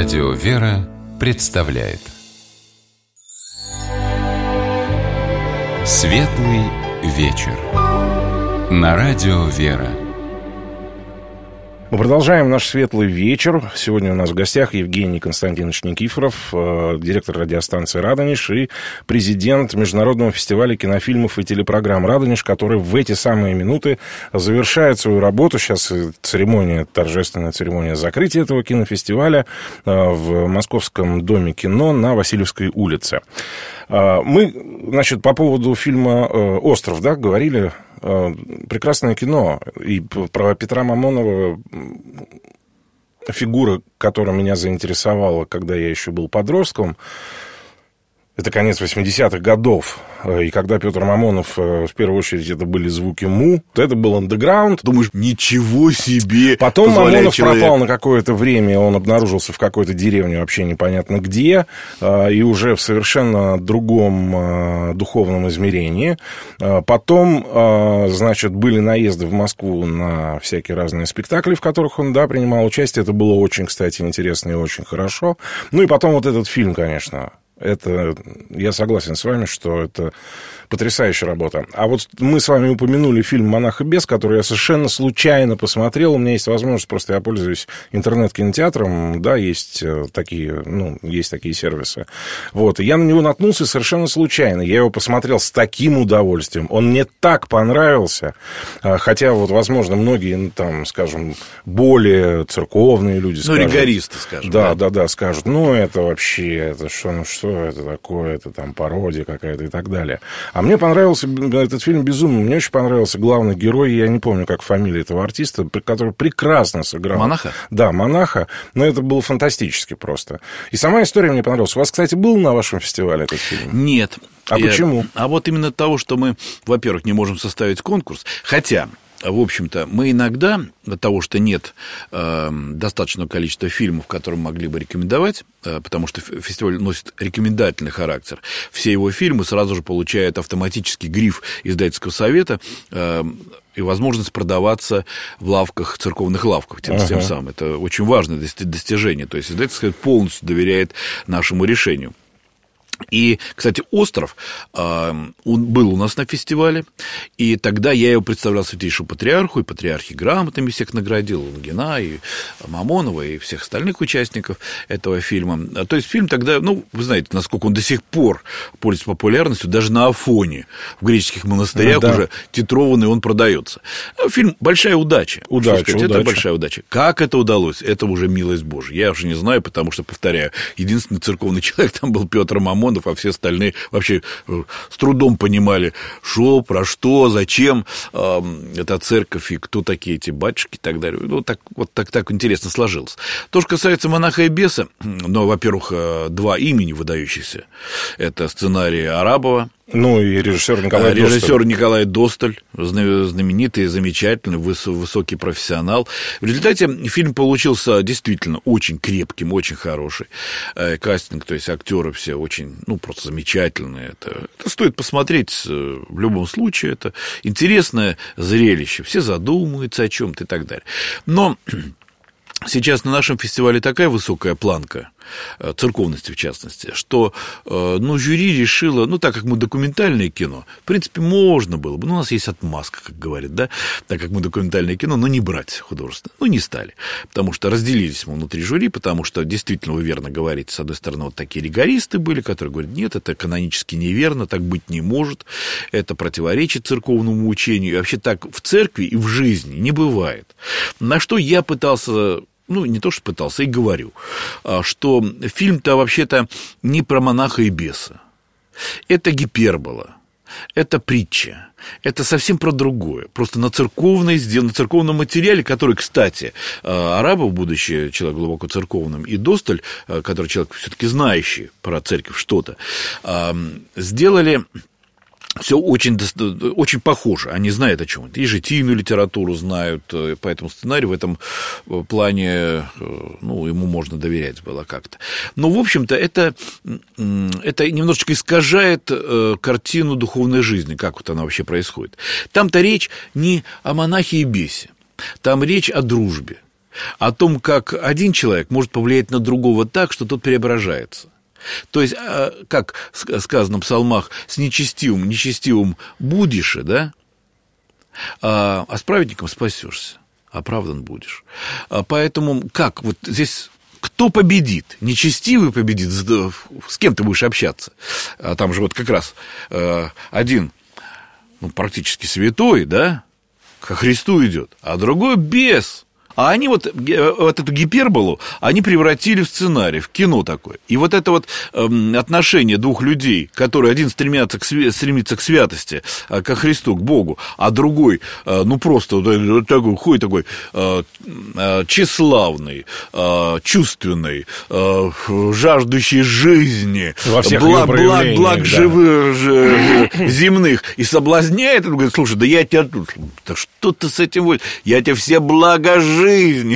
Радио «Вера» представляет Светлый вечер на Радио «Вера». Мы продолжаем наш светлый вечер. Сегодня у нас в гостях Евгений Константинович Никифоров, директор радиостанции «Радонеж» и президент Международного фестиваля кинофильмов и телепрограмм «Радонеж», который в эти самые минуты завершает свою работу. Сейчас торжественная церемония закрытия этого кинофестиваля в Московском доме кино на Васильевской улице. Мы, значит, по поводу фильма «Остров», да, говорили. Прекрасное кино. И про Петра Мамонова, фигура, которая меня заинтересовала, когда я еще был подростком, это конец 80-х годов. И когда Петр Мамонов, в первую очередь, это были звуки Му, это был андеграунд. Думаешь, ничего себе! Потом Мамонов пропал на какое-то время, он обнаружился в какой-то деревне, вообще непонятно где, и уже в совершенно другом духовном измерении. Потом, значит, были наезды в Москву на всякие разные спектакли, в которых он, да, принимал участие. Это было очень, кстати, интересно и очень хорошо. Ну и потом вот этот фильм, конечно. Это, я согласен с вами, что это потрясающая работа. А вот мы с вами упомянули фильм «Монах и бес», который я совершенно случайно посмотрел. У меня есть возможность, просто я пользуюсь интернет-кинотеатром, да, есть такие сервисы. Вот, и я на него наткнулся совершенно случайно. Я его посмотрел с таким удовольствием. Он мне так понравился. Хотя, вот, возможно, многие, там, скажем, более церковные люди скажут. Ригористы, скажем. Да, скажут, это вообще, это что это такое, это там пародия какая-то и так далее. А мне понравился этот фильм безумно. Мне очень понравился главный герой, я не помню, как фамилия этого артиста, который прекрасно сыграл. Монаха? Да, Монаха. Но это было фантастически просто. И сама история мне понравилась. У вас, кстати, был на вашем фестивале этот фильм? Нет. Почему? А вот именно от того, что мы, во-первых, не можем составить конкурс, хотя... В общем-то, мы иногда, от того, что нет достаточного количества фильмов, которые мы могли бы рекомендовать, потому что фестиваль носит рекомендательный характер, все его фильмы сразу же получают автоматический гриф издательского совета и возможность продаваться в лавках, церковных лавках, тем самым. Это очень важное достижение. То есть издательский совет полностью доверяет нашему решению. И, кстати, «Остров», он был у нас на фестивале, и тогда я его представлял Святейшему Патриарху, и патриархи грамотами всех наградил, и Лунгина, и Мамонова, и всех остальных участников этого фильма. То есть фильм тогда, вы знаете, насколько он до сих пор пользуется популярностью, даже на Афоне, в греческих монастырях уже титрованный он продается. Фильм «Большая удача». Это большая удача. Как это удалось? Это уже милость Божья. Я уже не знаю, потому что, повторяю, единственный церковный человек там был Петр Мамонов, а все остальные вообще с трудом понимали, что, про что, зачем эта церковь и кто такие эти батюшки и так далее. Так интересно сложилось. То, что касается «Монаха и беса», во-первых, два имени выдающихся. Это сценарий Арабова. И режиссер Николай Досталь. Режиссер Николай Досталь, знаменитый, замечательный, высокий профессионал. В результате фильм получился действительно очень крепким, очень хороший. Кастинг, то есть актеры все очень, просто замечательные. Это стоит посмотреть в любом случае. Это интересное зрелище. Все задумываются о чем-то и так далее. Но сейчас на нашем фестивале такая высокая планка церковности, в частности, что жюри решило, так как мы документальное кино, в принципе, можно было бы, у нас есть отмазка, как говорят, да, так как мы документальное кино, но не брать художественное, не стали, потому что разделились мы внутри жюри, потому что, действительно, вы верно говорите, с одной стороны, вот такие ригористы были, которые говорят, нет, это канонически неверно, так быть не может, это противоречит церковному учению, и вообще так в церкви и в жизни не бывает. На что я пытался... не то, что пытался, и говорю, что фильм-то вообще-то не про монаха и беса. Это гипербола, это притча, это совсем про другое. Просто на церковном материале, который, кстати, Арабов, будучи человек глубоко церковным, и Досталь, который человек все-таки знающий про церковь что-то, сделали... Все очень похоже, они знают о чем это. И житийную литературу знают, поэтому сценарий в этом плане, ему можно доверять было как-то. Но, в общем-то, это немножечко искажает картину духовной жизни, как вот она вообще происходит. Там-то речь не о монахе и бесе, там речь о дружбе. о том, как один человек может повлиять на другого так, что тот преображается. То есть, как сказано в псалмах, с нечестивым будешь, да? А с праведником спасешься, оправдан будешь. Поэтому как вот здесь... Кто победит? Нечестивый победит, с кем ты будешь общаться? Там же вот как раз один, практически святой, да, ко Христу идет, а другой бес. А они вот эту гиперболу, они превратили в сценарий, в кино такое. И вот это вот отношение двух людей, которые один стремится к святости, ко Христу, к Богу, а другой, просто вот такой, ходит такой тщеславный, чувственный, жаждущий жизни, благ земных, и соблазняет, и говорит, слушай, да я тебя тут, да что ты с этим будешь, я тебе все блага жизни.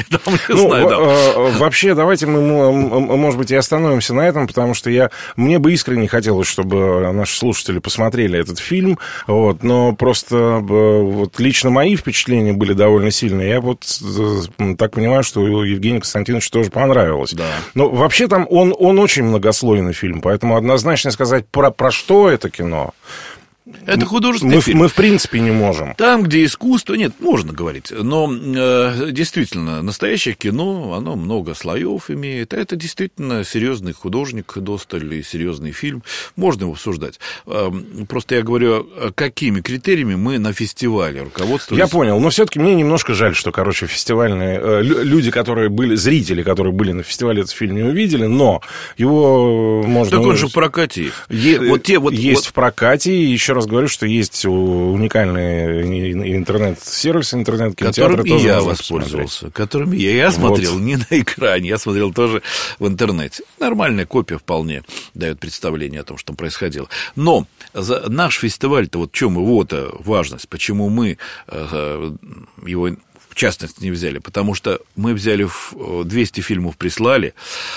Вообще, давайте мы, может быть, и остановимся на этом, потому что мне бы искренне хотелось, чтобы наши слушатели посмотрели этот фильм, но просто лично мои впечатления были довольно сильные. Я так понимаю, что Евгению Константиновичу тоже понравилось. Да. Но вообще там он очень многослойный фильм, поэтому однозначно сказать, про что это кино... Это художественный фильм. Мы, в принципе, не можем. Там, где искусство... Нет, можно говорить. Но действительно, настоящее кино, оно много слоев имеет. А это действительно серьезный художник Досталь и серьезный фильм. Можно его обсуждать. Просто я говорю, какими критериями мы на фестивале руководствуемся. Я понял. Но все-таки мне немножко жаль, что, фестивальные люди, зрители, которые были на фестивале, этот фильм не увидели, но его можно... Так он же в прокате есть в прокате, и еще раз говорю, что есть уникальные интернет-сервисы, интернет-кинотеатры. Которым я воспользовался. Которым я смотрел не на экране, я смотрел тоже в интернете. Нормальная копия вполне дает представление о том, что там происходило. Но наш фестиваль-то, в чем его-то важность, почему мы его в частности не взяли? Потому что мы взяли 200 фильмов, прислали,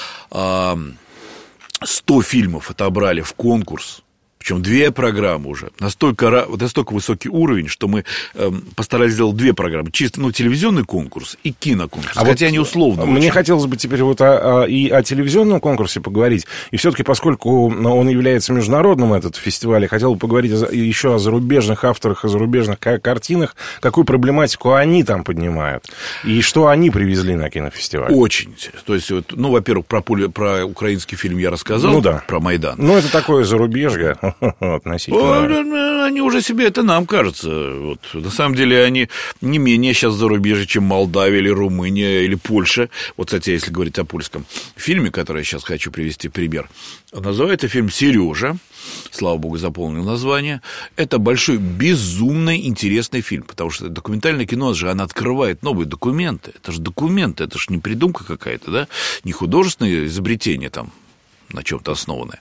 100 фильмов отобрали в конкурс. Причем 2 программы уже. Настолько высокий уровень, что мы постарались сделать 2 программы. Чисто телевизионный конкурс и киноконкурс. Хотя они условно. Мне хотелось бы теперь и о телевизионном конкурсе поговорить. И все-таки, поскольку он является международным, этот фестиваль, я хотел бы поговорить еще о зарубежных авторах, о зарубежных картинах. Какую проблематику они там поднимают? И что они привезли на кинофестиваль? Очень интересно. То есть, во-первых, про украинский фильм я рассказал. Про Майдан. Это такое зарубежье. Относительно. Они уже себе, это нам кажется. На самом деле, они не менее сейчас зарубежье, чем Молдавия или Румыния или Польша. Кстати, если говорить о польском фильме, который я сейчас хочу привести пример, называется фильм «Сережа». Слава богу, заполнил название. Это большой, безумно интересный фильм, потому что документальное кино же, оно открывает новые документы. Это же документы, это же не придумка какая-то, да? Не художественное изобретение там, на чем-то основанное.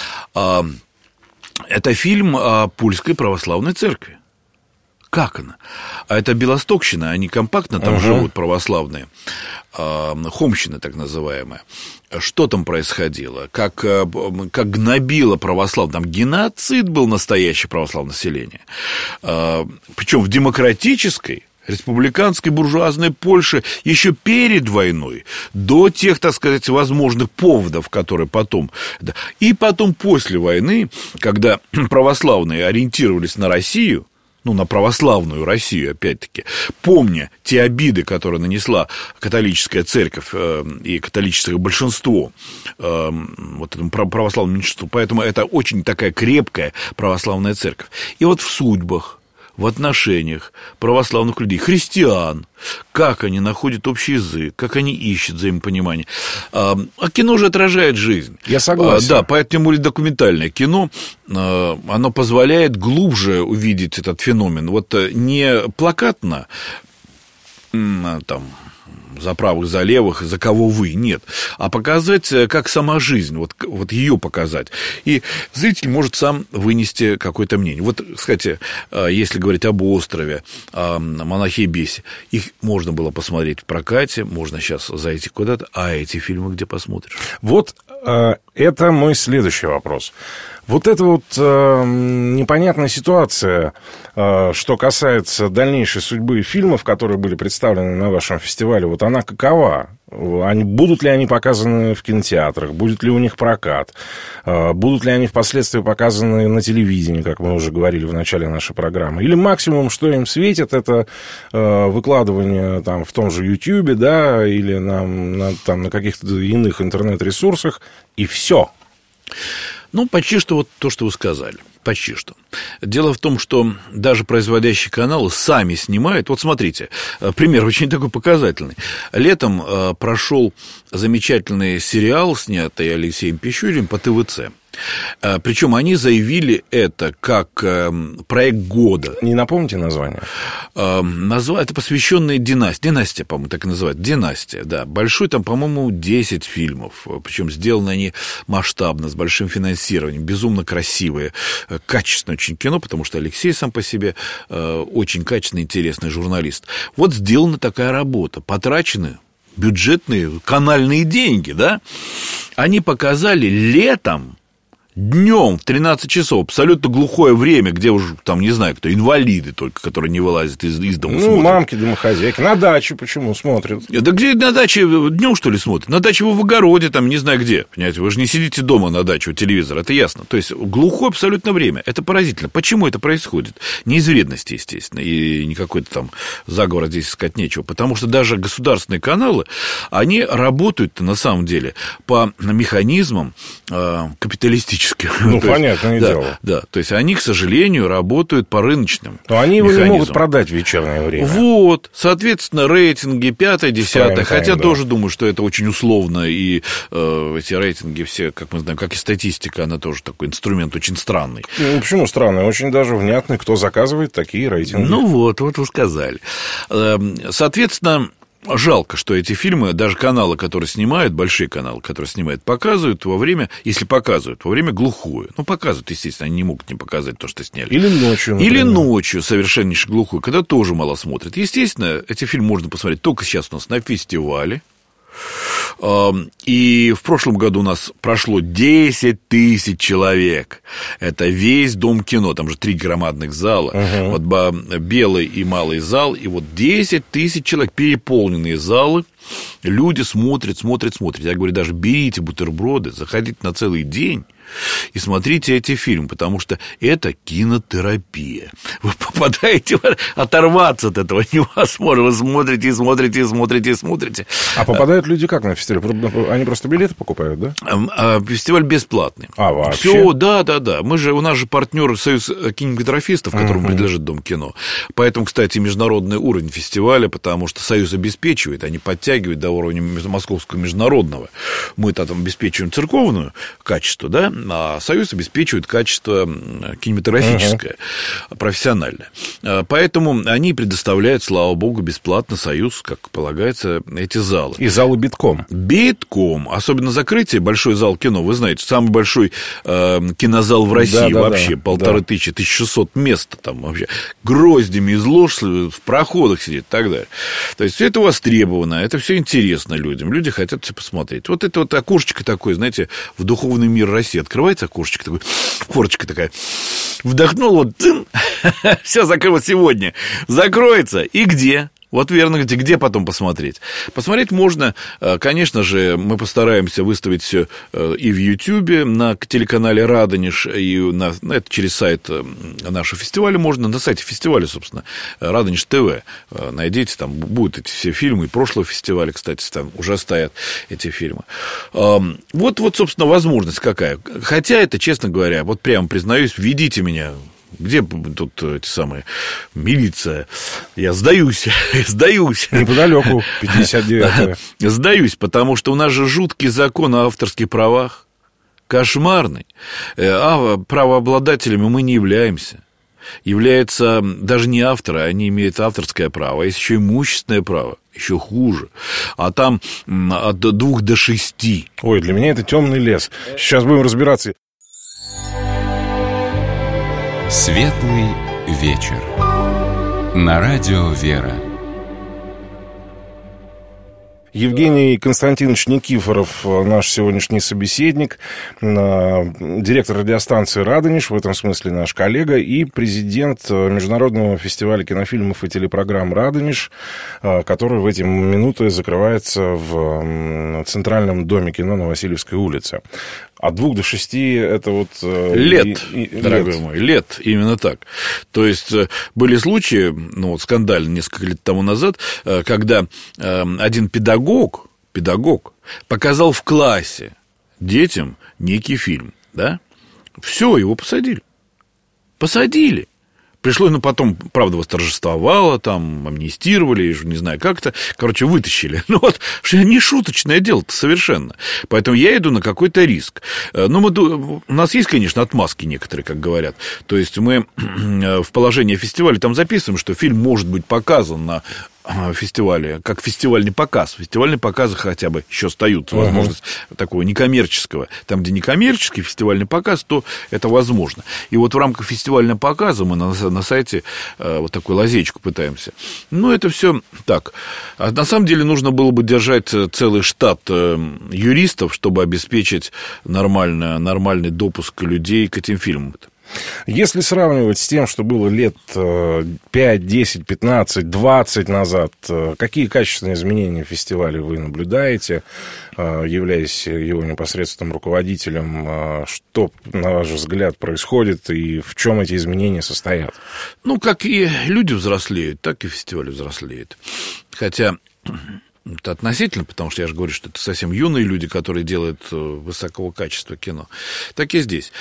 Это фильм о польской православной церкви. Как она? А это Белостокщина, они компактно там живут, православные. Хомщина, так называемая. Что там происходило? Как гнобило православное. Там геноцид был настоящий православное население. Причем в демократической, республиканской буржуазной Польше еще перед войной, до тех, так сказать, возможных поводов, которые потом... И потом после войны, когда православные ориентировались на Россию, на православную Россию, опять-таки, помня те обиды, которые нанесла католическая церковь и католическое большинство этому православному меньшинству, поэтому это очень такая крепкая православная церковь. И в судьбах, в отношениях православных людей, христиан, как они находят общий язык, как они ищут взаимопонимание. А кино же отражает жизнь. Я согласен. Да, поэтому документальное кино, оно позволяет глубже увидеть этот феномен. Не плакатно, за правых, за левых, за кого вы, нет, а показать, как сама жизнь, ее показать. И зритель может сам вынести какое-то мнение. Кстати, если говорить об острове, о монахе и бесе, их можно было посмотреть в прокате, можно сейчас зайти куда-то, а эти фильмы где посмотришь? Это мой следующий вопрос. Эта непонятная ситуация, что касается дальнейшей судьбы фильмов, которые были представлены на вашем фестивале, сказали, вот она какова? Будут ли они показаны в кинотеатрах? Будет ли у них прокат? Будут ли они впоследствии показаны на телевидении, как мы уже говорили в начале нашей программы? Или максимум, что им светит, это выкладывание там, в том же YouTube, да, или на каких-то иных интернет-ресурсах, и все. Ну, почти что вот то, что вы сказали. Почти что. Дело в том, что даже производящие каналы сами снимают. Вот смотрите, пример очень такой показательный. Летом прошел замечательный сериал, снятый Алексеем Пищуриным по ТВЦ. Причем они заявили это как проект года. Не напомните название? Это посвященное династии. Династия, по-моему, так и называют. Династия, да. Большой там, по-моему, 10 фильмов. Причем сделаны они масштабно, с большим финансированием. Безумно красивые. Качественное очень кино, потому что Алексей сам по себе очень качественный, интересный журналист. Вот сделана такая работа. Потрачены бюджетные канальные деньги, да. Они показали летом, днем в 13 часов, абсолютно глухое время, где уже, там, не знаю, кто, инвалиды только, которые не вылазят из дома. Ну, смотрят. Мамки, домохозяйки. На даче почему смотрят? Да где на даче днем, что ли, смотрят? На даче вы в огороде, там, не знаю где. Понимаете, вы же не сидите дома на даче у телевизора, это ясно. То есть, глухое абсолютно время. Это поразительно. Почему это происходит? Не из вредности, естественно, и никакой-то там заговора здесь искать нечего. Потому что даже государственные каналы, они работают на самом деле по механизмам капиталистическим. Ну, понятное дело. Да, то есть они, к сожалению, работают по рыночным но они его не могут продать в вечернее время. Вот, соответственно, рейтинги 5-е, 10-е, хотя да. тоже думаю, что это очень условно, и эти рейтинги все, как мы знаем, как и статистика, она тоже такой инструмент очень странный. Ну, почему странный? Очень даже внятный, кто заказывает такие рейтинги. Ну, вот вы сказали. Соответственно, жалко, что эти фильмы, даже каналы, которые снимают, большие каналы, которые снимают, показывают во время, если показывают, во время глухую. Ну, показывают, естественно, они не могут не показать то, что сняли. Или ночью, например. Или ночью, совершеннейше глухую, когда тоже мало смотрят. Естественно, эти фильмы можно посмотреть только сейчас у нас на фестивале. И в прошлом году у нас прошло 10 тысяч человек. Это весь Дом кино. Там же 3 громадных зала. Вот белый и малый зал. И вот 10 тысяч человек, переполненные залы. Люди смотрят. Я говорю, даже берите бутерброды, заходите на целый день и смотрите эти фильмы, потому что это кинотерапия. Вы попадаете, оторваться от этого невозможно. Вы смотрите. А попадают люди как на фестиваль? Они просто билеты покупают, да? Фестиваль бесплатный. Вообще? Все, да. У нас же партнер Союз кинематографистов, которому принадлежит Дом кино. Поэтому, кстати, международный уровень фестиваля, потому что Союз обеспечивает, они подтягивают до уровня московского международного. Мы-то там обеспечиваем церковное качество, да, а Союз обеспечивает качество кинематографическое, профессиональное. Поэтому они предоставляют, слава богу, бесплатно Союз, как полагается, эти залы. И залы битком. Битком. Особенно закрытие, большой зал кино. Вы знаете, самый большой кинозал в России вообще, 1500, 1600 мест там вообще. Гроздями изложены, в проходах сидит и так далее. То есть, это востребовано, это все интересно людям. Люди хотят все посмотреть. Вот это вот окошечко такое, знаете, в духовный мир России. Открывается окошечко такое, форочка такая. Вдохнул, вот, все закрылось сегодня. Закроется. И где? Вот верно, где потом посмотреть? Посмотреть можно, конечно же, мы постараемся выставить все и в Ютьюбе, на телеканале «Радонеж», и это через сайт нашего фестиваля можно, на сайте фестиваля, собственно, «Радонеж ТВ». Найдите, там будут эти все фильмы, и прошлого фестиваля, кстати, там уже стоят эти фильмы. Вот, собственно, возможность какая. Хотя это, честно говоря, вот прямо признаюсь, введите меня. Где тут эти самые милиция? Я сдаюсь. Неподалеку, 59-я. Сдаюсь, потому что у нас же жуткий закон о авторских правах. Кошмарный. А правообладателями мы не являемся. Являются даже не авторы, они имеют авторское право, а есть еще имущественное право. Еще хуже. А там от 2 до 6. Ой, для меня это темный лес. Сейчас будем разбираться. Светлый вечер. На радио «Вера». Евгений Константинович Никифоров, наш сегодняшний собеседник, директор радиостанции «Радонеж», в этом смысле наш коллега, и президент Международного фестиваля кинофильмов и телепрограмм «Радонеж», который в эти минуты закрывается в Центральном доме кино на Васильевской улице. От 2 до 6 это вот... Лет, дорогой мой, лет, именно так. То есть, были случаи, ну, вот скандальные несколько лет тому назад, когда один педагог показал в классе детям некий фильм, да? Все, его посадили. Посадили. Пришлось, ну, потом, правда, восторжествовало, там, амнистировали, не знаю, как-то, короче, вытащили. Ну, вот, не шуточное дело-то совершенно. Поэтому я иду на какой-то риск. Ну, у нас есть, конечно, отмазки некоторые, как говорят. То есть, мы в положении фестиваля там записываем, что фильм может быть показан на фестивале, как фестивальный показ. Фестивальные показы хотя бы еще остаются, возможность такого некоммерческого. Там, где некоммерческий фестивальный показ, то это возможно. И вот в рамках фестивального показа мы на сайте вот такую лазейку пытаемся. Ну, это все так. А на самом деле нужно было бы держать целый штат юристов, чтобы обеспечить нормальный допуск людей к этим фильмам. Если сравнивать с тем, что было лет 5, 10, 15, 20 назад, какие качественные изменения в фестивале вы наблюдаете, являясь его непосредственным руководителем? Что, на ваш взгляд, происходит и в чем эти изменения состоят? Ну, как и люди взрослеют, так и фестиваль взрослеет. Хотя... Это относительно, потому что я же говорю, что это совсем юные люди, которые делают высокого качества кино. Так и здесь.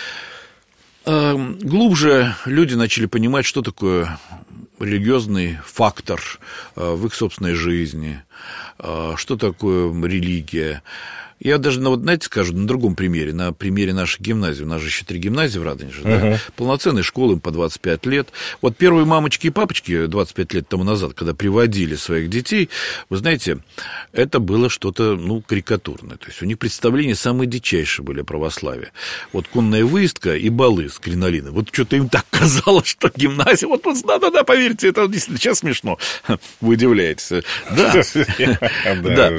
Глубже люди начали понимать, что такое религиозный фактор в их собственной жизни, что такое религия. Я даже, вот, знаете, скажу на другом примере, на примере нашей гимназии. У нас же еще 3 гимназии в Радонеже, да? Полноценные школы, им по 25 лет. Вот первые мамочки и папочки 25 лет тому назад, когда приводили своих детей, вы знаете, это было что-то, ну, карикатурное. То есть у них представления самые дичайшие были о православии. Вот конная выездка и балы с кринолиной. Вот что-то им так казалось, что гимназия... Вот, да, поверьте, это действительно сейчас смешно. Вы удивляетесь. Да.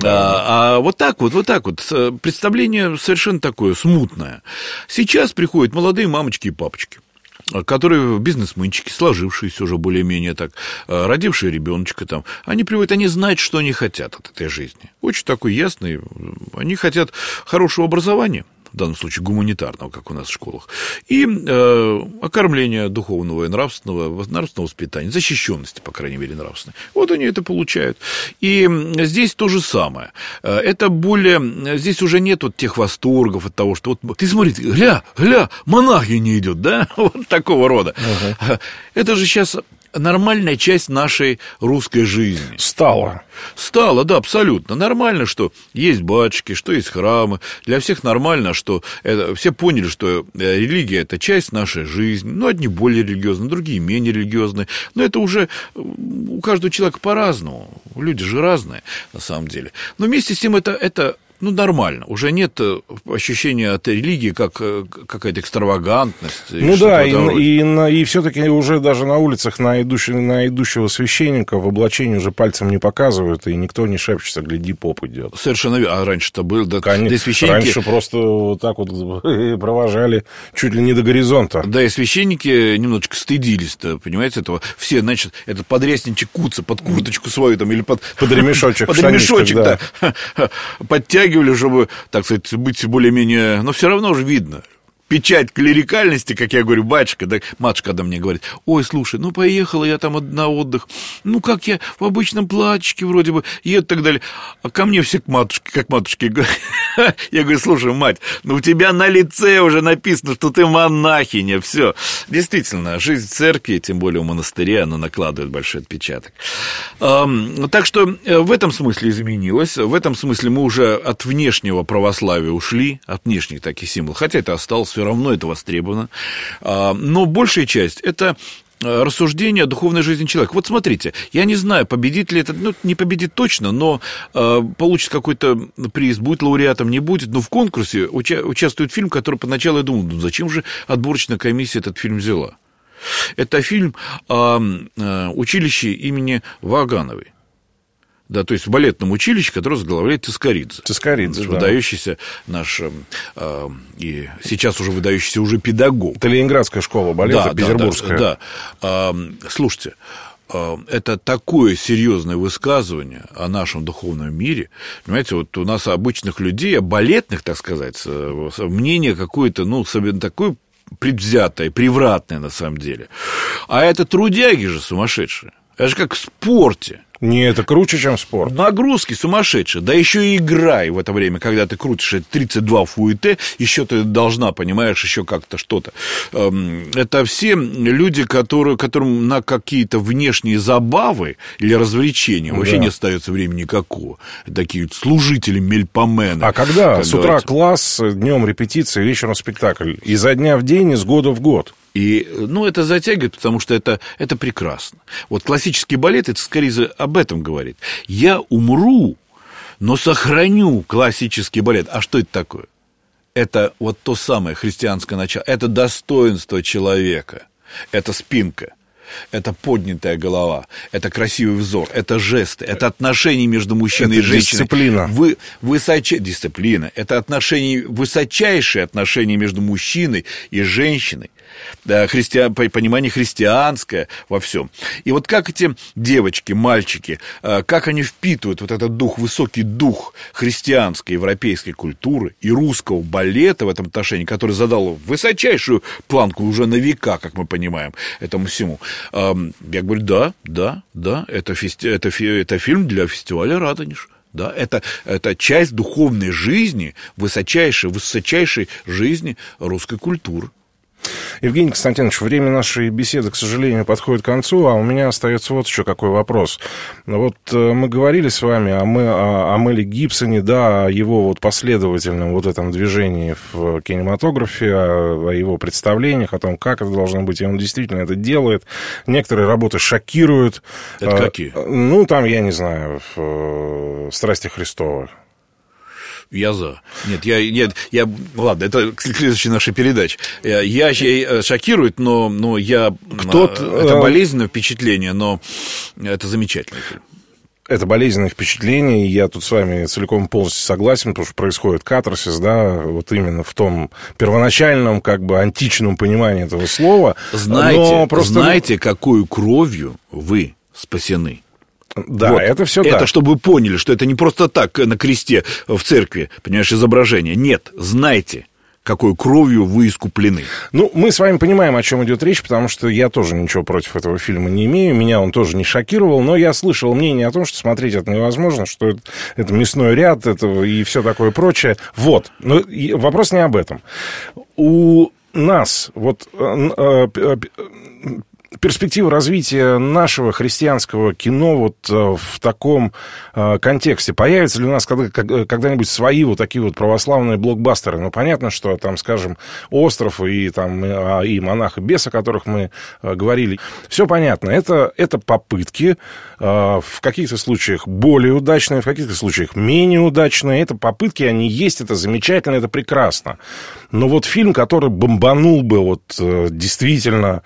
А вот так вот. Представление совершенно такое смутное. Сейчас приходят молодые мамочки и папочки, которые бизнесменчики, сложившиеся уже более-менее так, родившие ребеночка там. Они приводят, они знают, что они хотят от этой жизни. Очень такой ясный. Они хотят хорошего образования, в данном случае гуманитарного, как у нас в школах, и окормления духовного и нравственного воспитания, защищенности, по крайней мере, нравственной. Вот они это получают. И здесь то же самое. Это более... Здесь уже нет вот тех восторгов от того, что вот ты смотри, гля, монахиня идет, да? Вот такого рода. Это же сейчас... нормальная часть нашей русской жизни. Стала, да, абсолютно. Нормально, что есть батюшки, что есть храмы. Для всех нормально, что все поняли, что религия – это часть нашей жизни. Ну, одни более религиозные, другие менее религиозные. Но это уже у каждого человека по-разному. Люди же разные, на самом деле. Но вместе с тем это ну, нормально. Уже нет ощущения от религии, как какая-то экстравагантность. Ну да, и все-таки уже даже на улицах на идущего священника в облачении уже пальцем не показывают, и никто не шепчется, гляди, поп идет. Совершенно верно. А раньше-то было, да, конечно, священники... Раньше просто вот так вот провожали чуть ли не до горизонта. Да, и священники немножечко стыдились-то, понимаете, этого. Все, значит, этот подрясничек куца под курточку свою там или под ремешочек. Под ремешочек, да. Подтягивали, чтобы, так сказать, быть более-менее... Но все равно уже видно. Печать клерикальности, как я говорю, батюшка, да, матушка, когда мне говорит, ой, слушай, ну, поехала я там на отдых, ну, как я в обычном платьичке вроде бы еду и так далее, а ко мне все как матушки. Я говорю, слушай, мать, ну, у тебя на лице уже написано, что ты монахиня, все. Действительно, жизнь в церкви, тем более в монастыре, она накладывает большой отпечаток. Так что в этом смысле изменилось, в этом смысле мы уже от внешнего православия ушли, от внешних таких символов, хотя это осталось, все равно это востребовано. Но большая часть – это рассуждение о духовной жизни человека. Вот смотрите, я не знаю, победит ли это, ну, не победит точно, но получит какой-то приз, будет лауреатом, не будет, но в конкурсе участвует фильм, который поначалу я думал, ну, зачем же отборочная комиссия этот фильм взяла? Это фильм о училище имени Вагановой. Да, то есть в балетном училище, которое возглавляет Цискоридзе. Цискоридзе, да. Выдающийся наш, и сейчас уже выдающийся уже педагог. Это Ленинградская школа балета, петербургская. Да. Слушайте, это такое серьезное высказывание о нашем духовном мире. Понимаете, вот у нас обычных людей, балетных, так сказать, мнение какое-то, особенно такое предвзятое, превратное на самом деле. А это трудяги же сумасшедшие. Это же как в спорте. Не, это круче, чем спорт. Нагрузки сумасшедшие. Да еще и играй в это время, когда ты крутишь 32 фуэте, еще ты должна, понимаешь, еще как-то что-то. Это все люди, которым на какие-то внешние забавы или развлечения вообще не остается времени никакого. Такие служители, мельпомены. А когда с утра класс, днем репетиция, вечером спектакль. Изо дня в день, из года в год. И, это затягивает, потому что это прекрасно. Вот классический балет, это скорее об этом говорит. Я умру, но сохраню классический балет. А что это такое? Это вот то самое христианское начало. Это достоинство человека. Это спинка. Это поднятая голова, это красивый взор, это жесты, это отношения между мужчиной и женщиной. Дисциплина. Дисциплина. Это высочайшие отношения между мужчиной и женщиной. Да, понимание христианское во всем. И вот как эти девочки, мальчики, как они впитывают вот этот дух, высокий дух христианской, европейской культуры и русского балета в этом отношении, который задал высочайшую планку уже на века, как мы понимаем, этому всему. Я говорю, да, это фильм для фестиваля «Радонеж». Да, это часть духовной жизни, высочайшей жизни русской культуры. Евгений Константинович, время нашей беседы, к сожалению, подходит к концу, а у меня остается вот еще какой вопрос. Вот мы говорили с вами о Меле Гибсоне, да, о его вот последовательном вот этом движении в кинематографе, о его представлениях, о том, как это должно быть, и он действительно это делает. Некоторые работы шокируют. Это какие? Там, я не знаю, «Страсти Христовы». Я за. Нет, ладно, это к следующей нашей передаче. Я шокирует, но я... Это болезненное впечатление, но это замечательный фильм. Это болезненное впечатление, и я тут с вами целиком полностью согласен, потому что происходит катарсис, да, вот именно в том первоначальном, античном понимании этого слова. Знаете, какой кровью вы спасены? Да, это все так. Это чтобы вы поняли, что это не просто так на кресте в церкви, понимаешь, изображение. Нет, знайте, какой кровью вы искуплены. Мы с вами понимаем, о чем идет речь, потому что я тоже ничего против этого фильма не имею, меня он тоже не шокировал, но я слышал мнение о том, что смотреть это невозможно, что это мясной ряд и все такое прочее. Вот, но вопрос не об этом. У нас перспектива развития нашего христианского кино в таком контексте. Появятся ли у нас когда-нибудь свои такие православные блокбастеры? Понятно, что там, скажем, «Остров» и «Монах и бес», о которых мы говорили. Все понятно. Это попытки, в каких-то случаях более удачные, в каких-то случаях менее удачные. Это попытки, они есть, это замечательно, это прекрасно. Но фильм, который бомбанул бы действительно...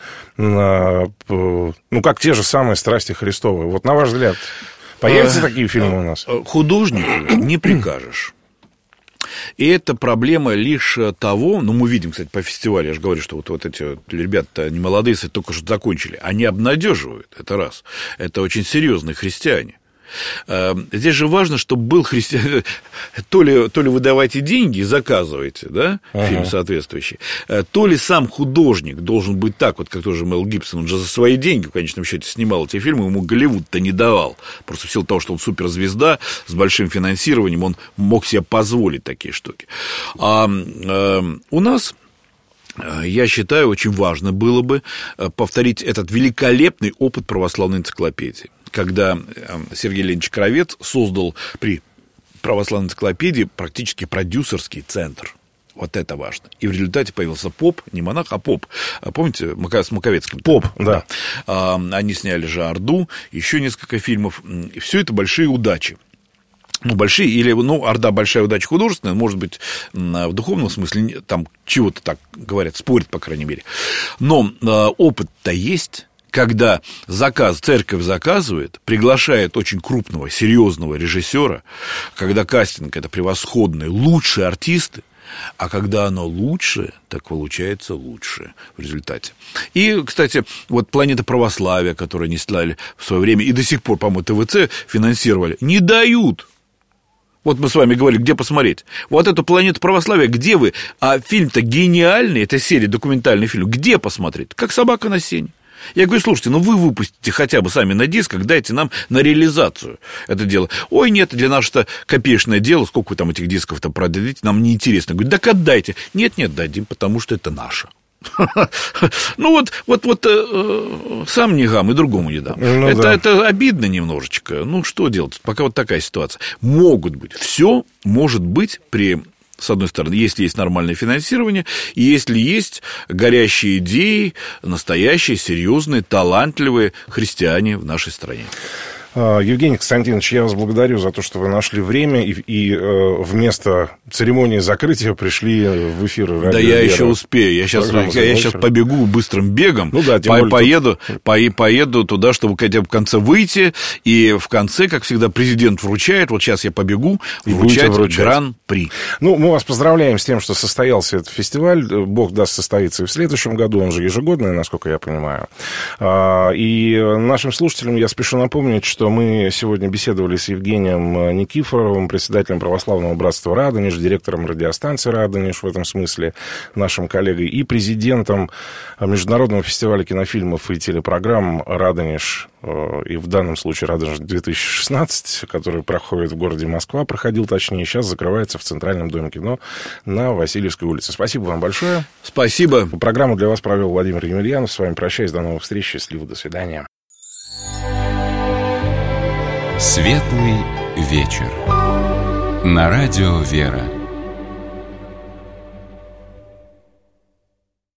как те же самые «Страсти Христовы». На ваш взгляд, появятся такие фильмы у нас? Художнику не прикажешь. И это проблема лишь того, мы видим, кстати, по фестивалю, я же говорю, что вот эти ребята не молодые, только что закончили, они обнадеживают, это раз. Это очень серьезные христиане. Здесь же важно, чтобы был христианин. То ли вы давайте деньги и заказываете, да, фильм соответствующий, то ли сам художник должен быть так, как тоже Мел Гибсон, он же за свои деньги в конечном счете снимал эти фильмы, ему Голливуд-то не давал. Просто в силу того, что он суперзвезда с большим финансированием, он мог себе позволить такие штуки. А у нас... Я считаю, очень важно было бы повторить этот великолепный опыт православной энциклопедии, когда Сергей Леонидович Кравец создал при православной энциклопедии практически продюсерский центр. Вот это важно. И в результате появился поп, не монах, а поп. Помните, с Маковецким? Поп, да. Они сняли же «Орду», еще несколько фильмов. И все это большие удачи. Большие, или, «Орда» большая удача художественная, может быть, в духовном смысле, там чего-то так говорят, спорят, по крайней мере. Но опыт-то есть, когда церковь заказывает, приглашает очень крупного, серьезного режиссера, когда кастинг – это превосходные, лучшие артисты, а когда оно лучше, так получается лучше в результате. И, кстати, вот «Планета православия», которую они сняли в свое время, и до сих пор, по-моему, ТВЦ финансировали, не дают. Вот мы с вами говорили, где посмотреть. Вот эту «Планету православия», где вы? А фильм-то гениальный, это серия, документальный фильм. Где посмотреть? Как собака на сене. Я говорю, слушайте, ну вы выпустите хотя бы сами на дисках, дайте нам на реализацию это дело. Ой, нет, для нас это копеечное дело, сколько вы там этих дисков-то продадите, нам неинтересно. Говорю, так отдайте. Нет, дадим, потому что это наше. Ну вот сам не гам и другому не дам. Это обидно немножечко. Ну что делать? Пока вот такая ситуация. Могут быть. Все может быть при... С одной стороны, если есть нормальное финансирование, и если есть горящие идеи, настоящие, серьезные, талантливые христиане в нашей стране. Евгений Константинович, я вас благодарю за то, что вы нашли время и вместо церемонии закрытия пришли в эфир радио. Да я еще успею. Я сейчас побегу быстрым бегом, поеду туда, чтобы хотя бы в конце выйти, и в конце, как всегда, президент вручает. Вот сейчас я побегу вручать гран-при. Ну, мы вас поздравляем с тем, что состоялся этот фестиваль. Бог даст, состоится и в следующем году. Он же ежегодный, насколько я понимаю. И нашим слушателям я спешу напомнить, что мы сегодня беседовали с Евгением Никифоровым, председателем Православного братства Радонеж, директором радиостанции Радонеж в этом смысле, нашим коллегой, и президентом Международного фестиваля кинофильмов и телепрограмм Радонеж, и в данном случае Радонеж 2016, который проходит в городе Москва, проходил точнее, сейчас закрывается в Центральном доме кино на Васильевской улице. Спасибо вам большое. Спасибо. Программу для вас провел Владимир Емельянов. С вами прощаюсь. До новых встреч. Счастливо. До свидания. Светлый вечер. На радио «Вера».